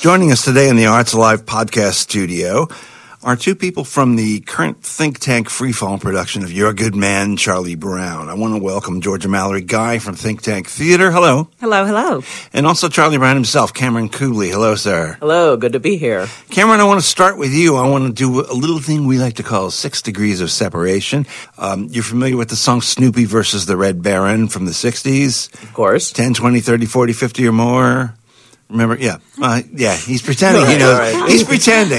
Joining us today in the Arts Alive podcast studio are two people from the current Think Tank Freefall production of You're a Good Man, Charlie Brown. I want to welcome Georgia Mallory Guy from Think Tank Theater. Hello. Hello, hello. And also Charlie Brown himself, Cameron Cooley. Hello, sir. Hello, good to be here. Cameron, I want to start with you. I want to do a little thing we like to call 6 degrees of separation. You're familiar with the song Snoopy versus the Red Baron from the 60s? Of course. 10, 20, 30, 40, 50 or more. Remember? Yeah. He's pretending he knows. Right. He's pretending.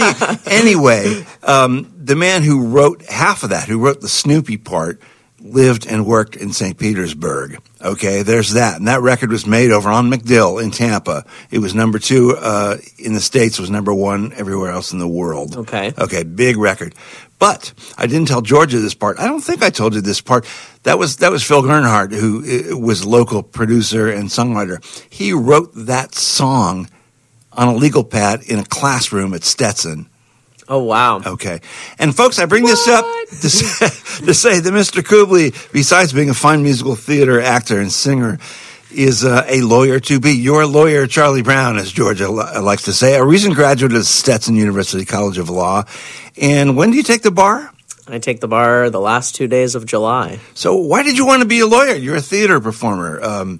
Anyway, the man who wrote half of that, who wrote the Snoopy part, lived and worked in St. Petersburg. Okay, there's that. And that record was made over on MacDill in Tampa. It was number 2 in the States. It was number 1 everywhere else in the world. Okay, big record. But I didn't tell Georgia this part. I don't think I told you this part. That was Phil Gernhardt, who was a local producer and songwriter. He wrote that song on a legal pad in a classroom at Stetson. Oh, wow. Okay. And folks, I bring this up to say that Mr. Kubley, besides being a fine musical theater actor and singer, is a lawyer to be. You're a lawyer, Charlie Brown, as Georgia likes to say, a recent graduate of Stetson University College of Law. And when do you take the bar? I take the bar the last 2 days of July. So why did you want to be a lawyer? You're a theater performer.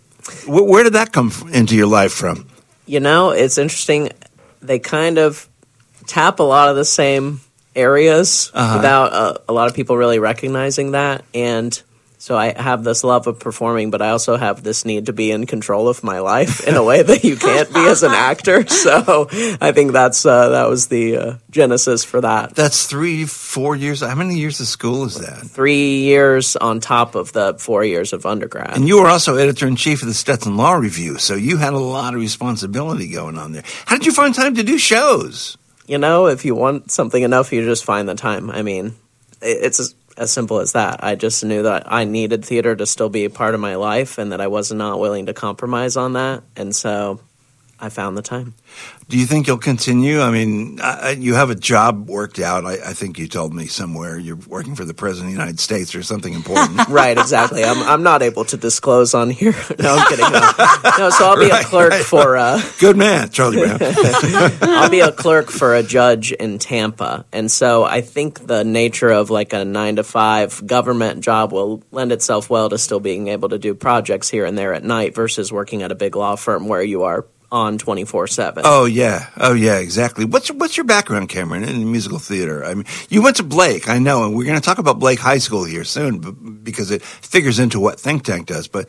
Where did that come into your life from? You know, it's interesting. They kind of tap a lot of the same areas without a lot of people really recognizing that. And so I have this love of performing, but I also have this need to be in control of my life in a way that you can't be as an actor. So I think that was the genesis for that. That's 3-4 years. How many years of school is that? 3 years on top of the 4 years of undergrad. And you were also editor-in-chief of the Stetson Law Review, so you had a lot of responsibility going on there. How did you find time to do shows? You know, if you want something enough, you just find the time. I mean, it's as simple as that. I just knew that I needed theater to still be a part of my life and that I was not willing to compromise on that. And so I found the time. Do you think you'll continue? I mean, you have a job worked out. I think you told me somewhere you're working for the President of the United States or something important. Right, exactly. I'm not able to disclose on here. No, I'm kidding. No, so I'll be a clerk for... Good man, Charlie Brown. I'll be a clerk for a judge in Tampa. And so I think the nature of like a 9-to-5 government job will lend itself well to still being able to do projects here and there at night versus working at a big law firm where you are on 24/7. Oh yeah, exactly. What's your background, Cameron, in musical theater? I mean, you went to Blake, I know, and we're going to talk about Blake High School here soon because it figures into what Think Tank does. But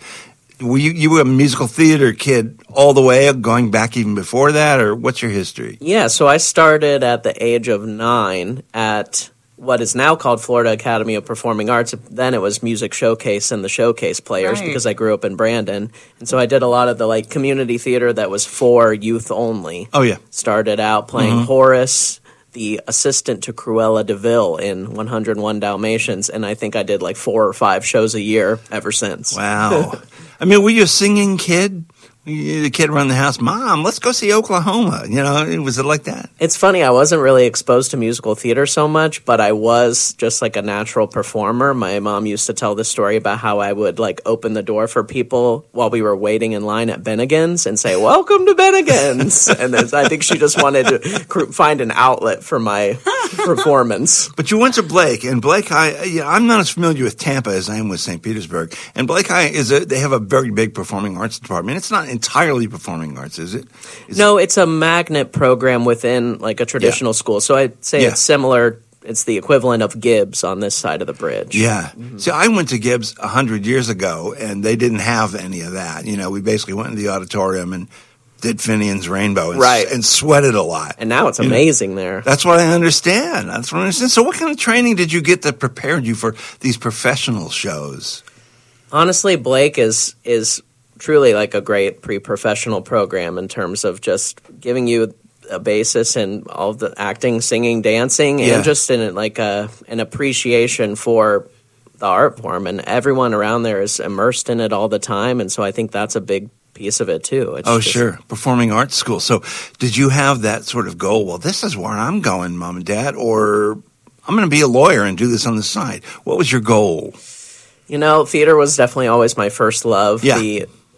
you were a musical theater kid all the way, going back even before that, or what's your history? Yeah, so I started at the age of 9 at what is now called Florida Academy of Performing Arts. Then it was Music Showcase and the Showcase Players because I grew up in Brandon. And so I did a lot of the like community theater that was for youth only. Oh, yeah. Started out playing Horace, the assistant to Cruella de Vil in 101 Dalmatians, and I think I did like 4 or 5 shows a year ever since. Wow. I mean, were you a singing kid? The kid around the house, Mom, let's go see Oklahoma. You know, was it like that? It's funny. I wasn't really exposed to musical theater so much, but I was just like a natural performer. My mom used to tell this story about how I would like open the door for people while we were waiting in line at Bennigan's and say, "Welcome to Bennigan's." And then I think she just wanted to find an outlet for my performance. But you went to Blake, and Blake High, I'm not as familiar with Tampa as I am with St. Petersburg. And Blake High, they have a very big performing arts department. It's not entirely performing arts, is it? No, it's a magnet program within like a traditional school. So I'd say it's similar. It's the equivalent of Gibbs on this side of the bridge. Yeah. See, I went to Gibbs 100 years ago, and they didn't have any of that. You know, we basically went in the auditorium and did Finian's Rainbow and sweated a lot. And now it's amazing there. That's what I understand. So what kind of training did you get that prepared you for these professional shows? Honestly, Blake is truly like a great pre-professional program in terms of just giving you a basis in all of the acting, singing, dancing, and just in like an appreciation for the art form. And everyone around there is immersed in it all the time. And so I think that's a big piece of it too. Sure. Performing arts school. So did you have that sort of goal? Well, this is where I'm going, Mom and Dad, or I'm going to be a lawyer and do this on the side. What was your goal? You know, theater was definitely always my first love. Yeah.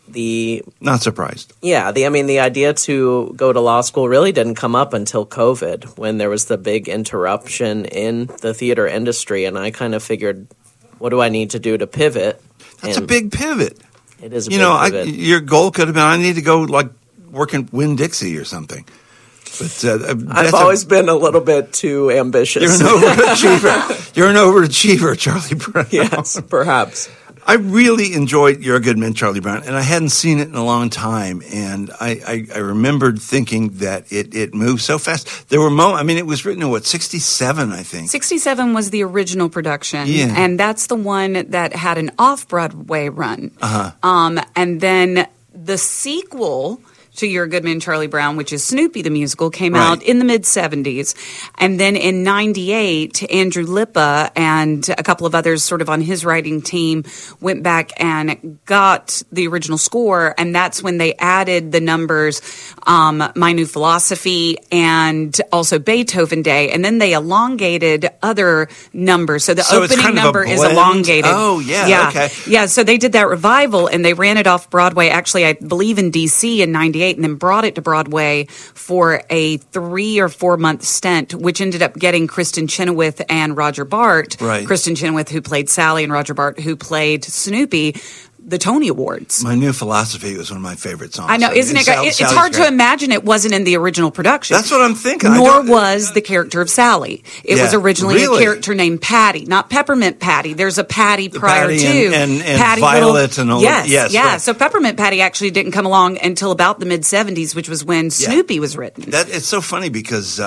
Not surprised. Yeah, the idea to go to law school really didn't come up until COVID, when there was the big interruption in the theater industry, and I kind of figured, what do I need to do to pivot? That's a big pivot. It is a big pivot. Your goal could have been, I need to go like work in Winn-Dixie or something. But I've always been a little bit too ambitious. You're an overachiever. You're an overachiever, Charlie Brown. Yes, perhaps. I really enjoyed You're a Good Man, Charlie Brown, and I hadn't seen it in a long time. And I remembered thinking that it moved so fast. There were moments. I mean, it was written in 67, I think. 67 was the original production, yeah. And that's the one that had an off-Broadway run. And then the sequel to You're a Good Man, Charlie Brown, which is Snoopy the Musical, came out in the mid-'70s. And then in 98, Andrew Lippa and a couple of others sort of on his writing team went back and got the original score, and that's when they added the numbers My New Philosophy and also Beethoven Day, and then they elongated other numbers. So the opening number is elongated. Oh, yeah, okay. Yeah, so they did that revival, and they ran it off Broadway, actually, I believe in D.C. in 98, and then brought it to Broadway for a 3 or 4 month stint, which ended up getting Kristen Chenoweth and Roger Bart. Right. Kristen Chenoweth, who played Sally, and Roger Bart, who played Snoopy, the Tony Awards. My New Philosophy was one of my favorite songs. I know, isn't it? It's hard to imagine it wasn't in the original production. That's what I'm thinking. Nor was the character of Sally. It was originally a character named Patty, not Peppermint Patty. There's a Patty prior Patty to. and Patty Violet and all that. Yes. Right. So Peppermint Patty actually didn't come along until about the mid-'70s, which was when Snoopy was written. It's so funny because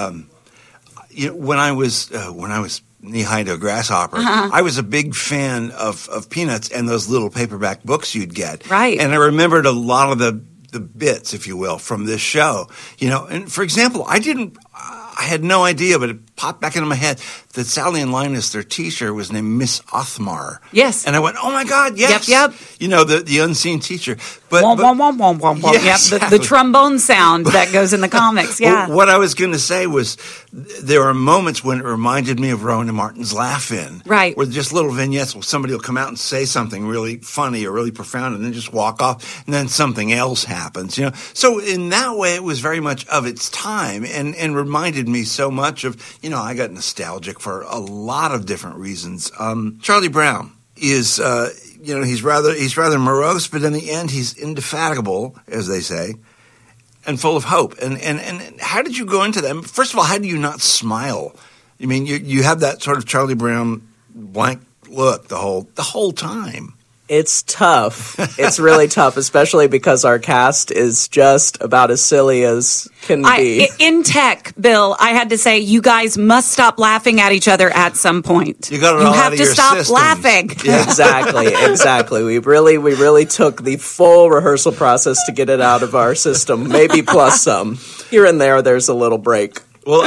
when I was knee-high to a grasshopper, I was a big fan of Peanuts and those little paperback books you'd get. Right. And I remembered a lot of the bits, if you will, from this show. And for example, I had no idea, but it popped back into my head that Sally and Linus, their teacher, was named Miss Othmar. Yes. And I went, oh my God, yes. Yep. The unseen teacher. But Yes, the trombone sound that goes in the comics, Well, what I was going to say was there are moments when it reminded me of Rowan and Martin's Laugh-In. Right. Where just little vignettes where somebody will come out and say something really funny or really profound and then just walk off and then something else happens, So in that way, it was very much of its time and reminded me so much of, I got nostalgic for a lot of different reasons. Charlie Brown is, he's rather morose, but in the end, he's indefatigable, as they say, and full of hope. And how did you go into that? First of all, how do you not smile? I mean, you have that sort of Charlie Brown blank look the whole time. It's tough. It's really tough, especially because our cast is just about as silly as can be. In tech, Bill, I had to say, you guys must stop laughing at each other at some point. You got it all out of your stop systems. laughing. Yeah. Exactly. We really took the full rehearsal process to get it out of our system, maybe plus some. Here and there's a little break. Well,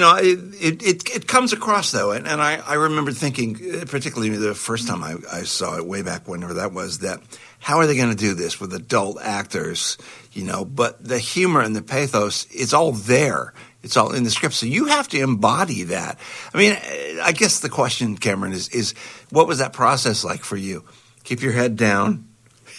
it comes across, though, and I remember thinking, particularly the first time I saw it way back whenever that was, that how are they going to do this with adult actors, but the humor and the pathos, it's all there. It's all in the script. So you have to embody that. I mean, I guess the question, Cameron, is what was that process like for you? Keep your head down.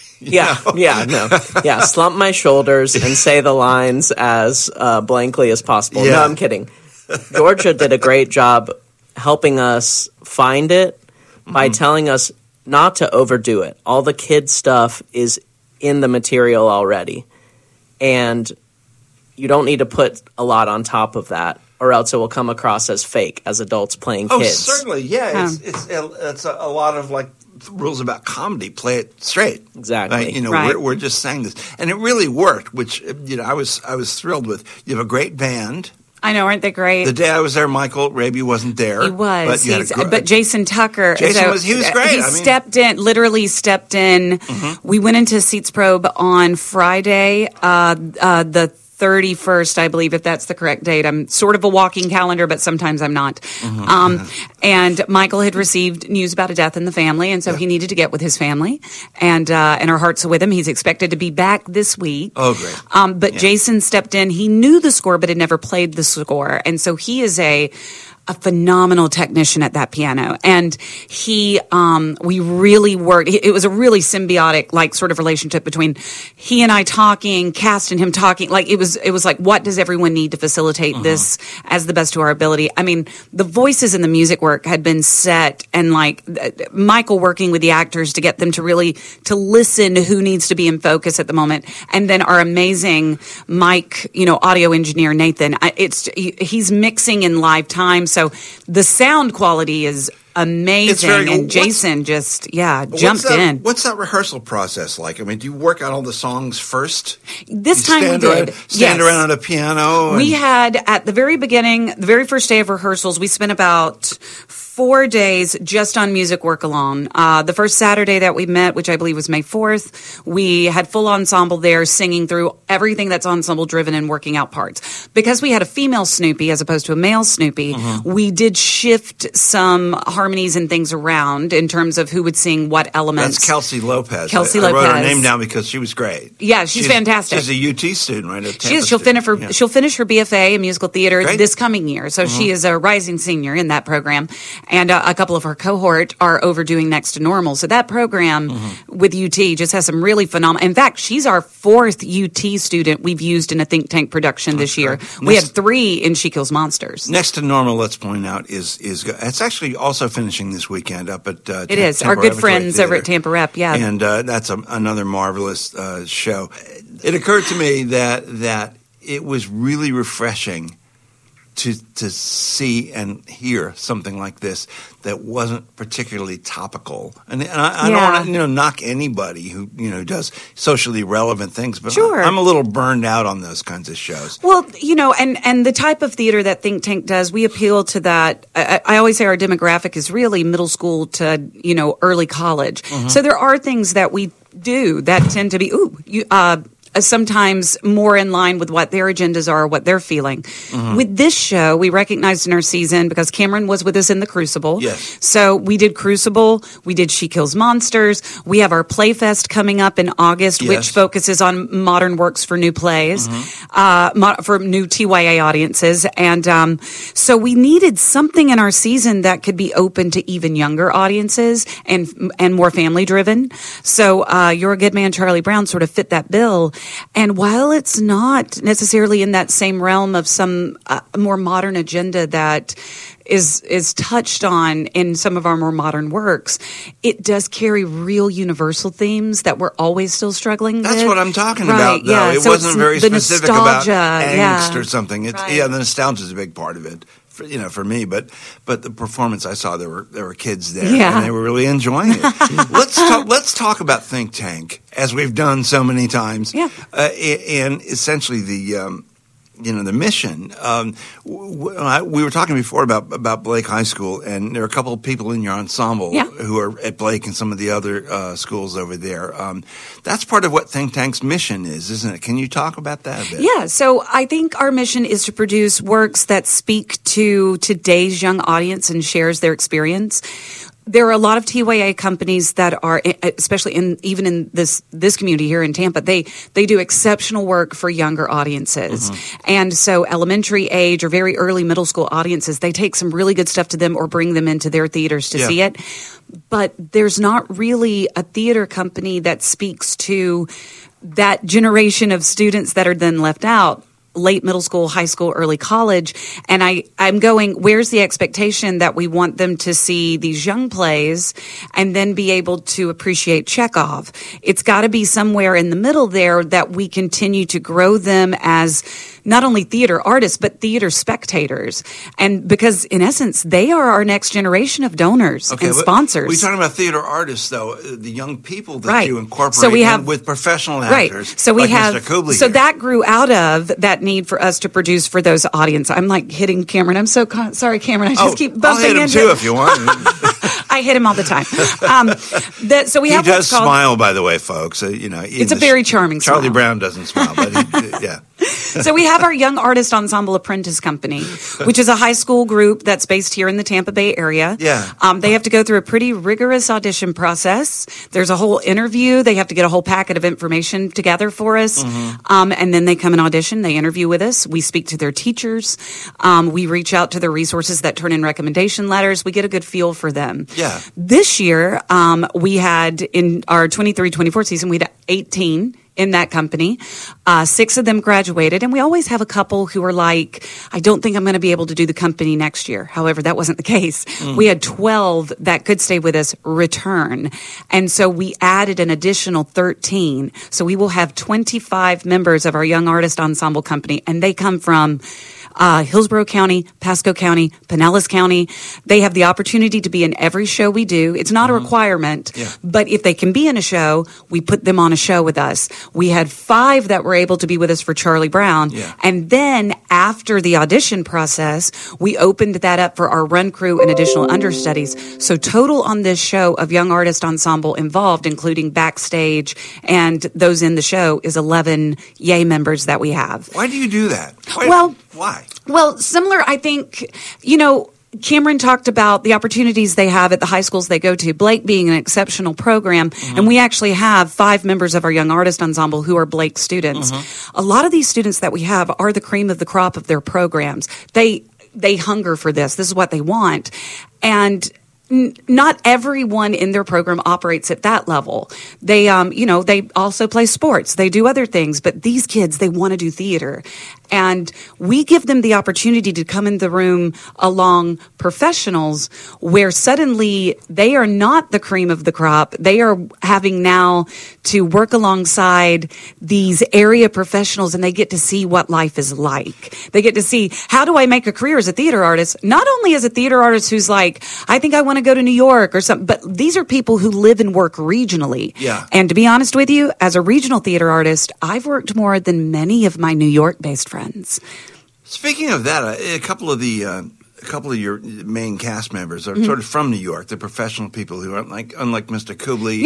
Slump my shoulders and say the lines as blankly as possible. Yeah. No, I'm kidding. Georgia did a great job helping us find it by telling us not to overdo it. All the kid stuff is in the material already, and you don't need to put a lot on top of that, or else it will come across as fake, as adults playing kids. Oh, certainly, yeah. It's a lot of like rules about comedy. Play it straight. Exactly. Right? We're just saying this, and it really worked. Which I was thrilled with. You have a great band. I know, aren't they great? The day I was there, Michael Raby wasn't there. He was, but Jason Tucker. He was great. He literally stepped in. Mm-hmm. We went into Seats Probe on Friday, the 31st, I believe, if that's the correct date. I'm sort of a walking calendar, but sometimes I'm not. Mm-hmm. And Michael had received news about a death in the family, and so he needed to get with his family. And our hearts are with him. He's expected to be back this week. Oh, great. But Jason stepped in. He knew the score, but had never played the score. And so he is a phenomenal technician at that piano. And we really worked. It was a really symbiotic, like, sort of relationship between he and I talking, Cast and him talking. Like, it was like, what does everyone need to facilitate this as the best to our ability? I mean, the voices and the music work had been set, and like Michael working with the actors to get them to really to listen to who needs to be in focus at the moment. And then our amazing Mike, audio engineer, Nathan, he's mixing in live time. So the sound quality is amazing, and Jason jumped in. What's that rehearsal process like? I mean, do you work out all the songs first? This time we did. Stand around at a piano? We had, at the very beginning, the very first day of rehearsals, we spent about 4 days just on music work alone. The first Saturday that we met, which I believe was May 4th, we had full ensemble there singing through everything that's ensemble driven and working out parts. Because we had a female Snoopy as opposed to a male Snoopy, we did shift some harmonies and things around in terms of who would sing what elements. That's Kelsey Lopez. Kelsey I Lopez. wrote her name down because she was great. Yeah, she's fantastic. She's a UT student, right? She is. She'll finish her BFA in musical theater this coming year. So she is a rising senior in that program. And a couple of her cohort are overdoing Next to Normal. So that program with UT just has some really phenomenal. In fact, she's our 4th UT student we've used in a Think Tank production this year. We had 3 in She Kills Monsters. Next to Normal, let's point out, is it's actually also finishing this weekend up at it is our good friends over at Tampa Rep. Yeah, and that's another marvelous show. It occurred to me that it was really refreshing to see and hear something like this that wasn't particularly topical. And I don't want to knock anybody who does socially relevant things, but I'm a little burned out on those kinds of shows. Well, and the type of theater that Think Tank does, we appeal to that. I always say our demographic is really middle school to early college. So there are things that we do that tend to be sometimes more in line with what their agendas are, what they're feeling. With this show, we recognized in our season, because Cameron was with us in the Crucible. Yes. So we did Crucible, we did She Kills Monsters, we have our Playfest coming up in August, which focuses on modern works for new plays, for new TYA audiences. And so we needed something in our season that could be open to even younger audiences and more family driven. So You're a Good Man, Charlie Brown sort of fit that bill. And while it's not necessarily in that same realm of some more modern agenda that is touched on in some of our more modern works, it does carry real universal themes that we're always still struggling with. That's what I'm talking about, though. Yeah. It so wasn't very specific about angst or something. Right. The nostalgia is a big part of it. For me, but the performance I saw, there were kids there, and they were really enjoying it. Let's talk about Think Tank, as we've done so many times, and essentially the mission. We were talking before about Blake High School, and there are a couple of people in your ensemble who are at Blake and some of the other schools over there. That's part of what Think Tank's mission is, isn't it? Can you talk about that a bit? Yeah, so I think our mission is to produce works that speak to today's young audience and shares their experience. There are a lot of TYA companies that are, especially even in this community here in Tampa, they do exceptional work for younger audiences. And so elementary age or very early middle school audiences, they take some really good stuff to them or bring them into their theaters to see it. But there's not really a theater company that speaks to that generation of students that are then left out. Late middle school, high school, early college. And I'm going, where's the expectation that we want them to see these young plays and then be able to appreciate Chekhov? It's got to be somewhere in the middle there that we continue to grow them as not only theater artists, but theater spectators. And because in essence, they are our next generation of donors and sponsors. We're talking about theater artists, though, the young people that you incorporate with professional actors. So we like have, Mr. Kublier. So that grew out of that need for us to produce for those audience. I'm like hitting Cameron. I'm so sorry, Cameron. I just keep bumping into into him too if you want. I hit him all the time. So we have he does smile, by the way, folks. it's a very charming Charlie smile. Brown doesn't smile, but So we have our Young Artist Ensemble Apprentice Company, which is a high school group that's based here in the Tampa Bay area. Yeah. They have to go through a pretty rigorous audition process. There's a whole interview. They have to get a whole packet of information together for us. And then they come and audition. They interview with us. We speak to their teachers. We reach out to their resources that turn in recommendation letters. We get a good feel for them. Yeah. This year, we had in our 23-24 season, we had 18 in that company. 6 of them graduated, and we always have a couple who are like, I don't think I'm going to be able to do the company next year. However, that wasn't the case. We had 12 that could stay with us return. And so we added an additional 13. So we will have 25 members of our Young Artist Ensemble Company, and they come from Hillsborough County, Pasco County, Pinellas County. They have the opportunity to be in every show we do. It's not a requirement, but if they can be in a show, we put them on a show with us. We had 5 that were able to be with us for Charlie Brown. And then after the audition process, we opened that up for our run crew and additional understudies. So total on this show of Young Artist Ensemble involved, including backstage and those in the show, is 11 Yay members that we have. Why do you do that? Why? Well, similar, I think, Cameron talked about the opportunities they have at the high schools they go to, Blake being an exceptional program, and we actually have 5 members of our Young Artist Ensemble who are Blake students. A lot of these students that we have are the cream of the crop of their programs. They hunger for this. This is what they want. And not everyone in their program operates at that level. They, they also play sports. They do other things, but these kids, they want to do theater. And we give them the opportunity to come in the room along professionals where suddenly they are not the cream of the crop. They are having now to work alongside these area professionals, and they get to see what life is like. They get to see, how do I make a career as a theater artist? Not only as a theater artist who's like, I think I want to go to New York or something, but these are people who live and work regionally. Yeah. And to be honest with you, as a regional theater artist, I've worked more than many of my New York-based friends. Speaking of that, a couple of your main cast members are sort of from New York. They're professional people who aren't unlike Mr. Kubley.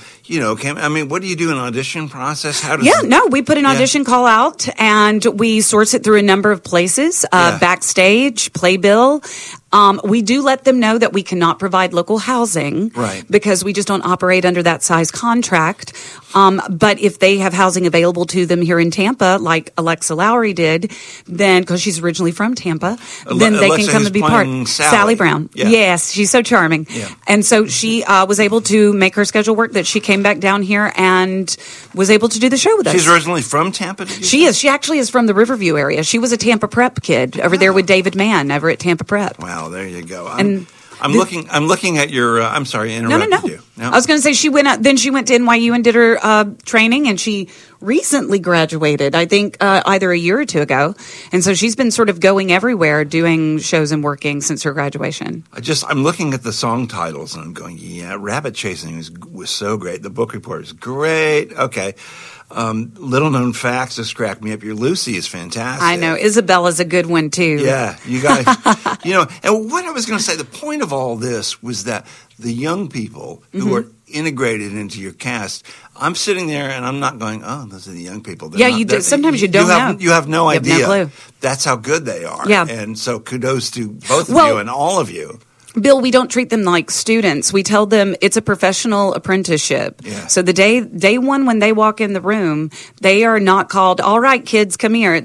What do you do in an audition process? We put an audition call out and we source it through a number of places, backstage, Playbill. We do let them know that we cannot provide local housing, right, because we just don't operate under that size contract. But if they have housing available to them here in Tampa, like Alexa Lowry did, then because she's originally from Tampa, then they can come and be part. Sally Brown, yes, she's so charming, and so she was able to make her schedule work. That she came back down here and was able to do the show with us. She's originally from Tampa. She is. She actually is from the Riverview area. She was a Tampa Prep kid over there with David Mann over at Tampa Prep. Wow. There you go. I'm looking at your. I'm sorry, I interrupted you. No. I was going to say she went to NYU and did her training, and she recently graduated. I think either a year or two ago, and so she's been sort of going everywhere, doing shows and working since her graduation. I'm looking at the song titles, and I'm going, Rabbit Chasing was so great. The Book Report is great. Okay. Little known facts just cracked me up. Your Lucy is fantastic. I know. Isabella's a good one too. Yeah, you guys, and what I was going to say, the point of all this was that the young people who are integrated into your cast, I'm sitting there and I'm not going, oh, those are the young people. You do. Sometimes you don't know. You have no idea. You have no clue. That's how good they are. Yeah. And so kudos to both of you and all of you. Bill, we don't treat them like students. We tell them it's a professional apprenticeship. Yeah. So the day one when they walk in the room, they are not called, all right, kids, come here.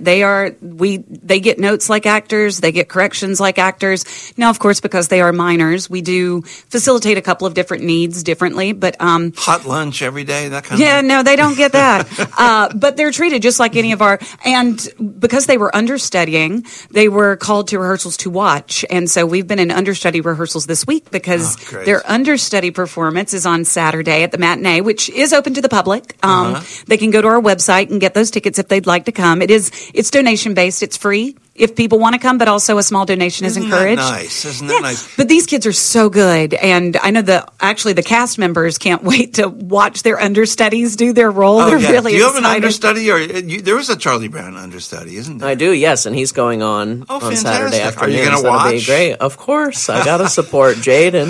They get notes like actors. They get corrections like actors. Now, of course, because they are minors, we do facilitate a couple of different needs differently, but, hot lunch every day, that kind of thing? No, they don't get that. But they're treated just like any of and because they were understudying, they were called to rehearsals to watch. And so we've been in understudy rehearsals this week because their understudy performance is on Saturday at the matinee, which is open to the public. They can go to our website and get those tickets if they'd like to come. It's donation based. It's free. if people want to come, but also a small donation is encouraged. Isn't that nice? But these kids are so good, and I know the cast members can't wait to watch their understudies do their role. They're really Do you have excited. an understudy, or there was a Charlie Brown understudy, isn't there? I do, yes, and he's going on Saturday fantastic. afternoon. Are you going to so watch? That'll be great. Of course, I got to support Jaden.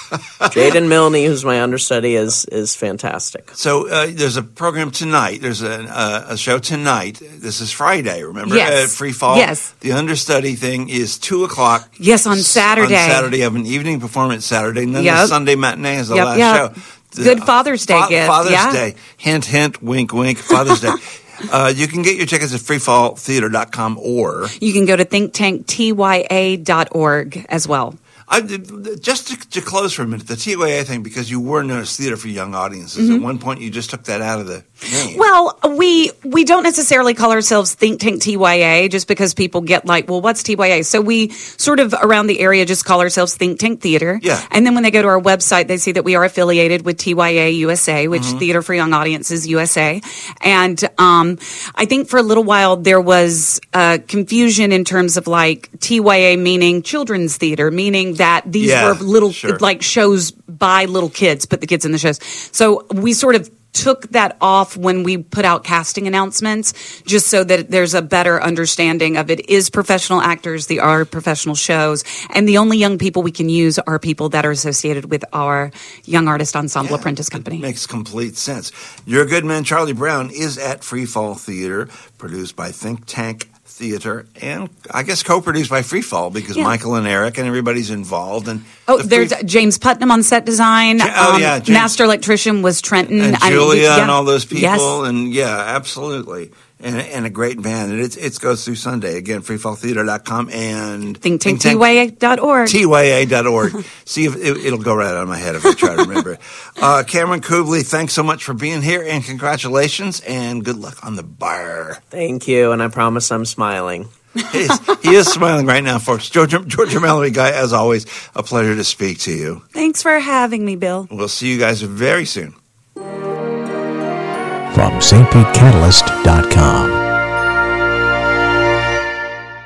Jaden Milne, who's my understudy, is fantastic. So there's a program tonight. There's a show tonight. This is Friday, remember? Yes. Free Fall. Yes. The understudy thing is 2:00. Yes, on Saturday. On Saturday, of an evening performance Saturday, and then Yep. the Sunday matinee is the last Yep. show. Good Father's Day gift. Father's Yeah. Day. Hint, hint, wink, wink. Father's Day. You can get your tickets at freefalltheater.com, or You can go to thinktanktya.org as well. Just to close for a minute, the TYA thing, because you were known as Theater for Young Audiences. At one point, you just took that out of the name. Well, we don't necessarily call ourselves Think Tank TYA just because people get like, well, what's TYA? So we sort of around the area just call ourselves Think Tank Theater. Yeah. And then when they go to our website, they see that we are affiliated with TYA USA, which Theater for Young Audiences USA. And I think for a little while there was confusion in terms of like TYA meaning children's theater, meaning that these were little like shows by little kids, put the kids in the shows. So we sort of took that off when we put out casting announcements, just so that there's a better understanding of it is professional actors, they are professional shows, and the only young people we can use are people that are associated with our Young Artist Ensemble Apprentice Company. It makes complete sense. Your Good Man, Charlie Brown, is at Free Fall Theater, produced by Think Tank Theater, and I guess co-produced by Free Fall, because Michael and Eric and everybody's involved. And there's James Putnam on set design. James. Master electrician was Trenton. And Julia and all those people. Yes. And absolutely. And a great band. And it goes through Sunday. Again, freefalltheater.com and thinktanktya.org. TYA.org. See if it'll go right out of my head if I try to remember. Cameron Kubley, thanks so much for being here, and congratulations, and good luck on the bar. Thank you, and I promise I'm smiling. He is smiling right now, folks. Georgia Mallory Guy, as always, a pleasure to speak to you. Thanks for having me, Bill. We'll see you guys very soon. From stpetecatalyst.com.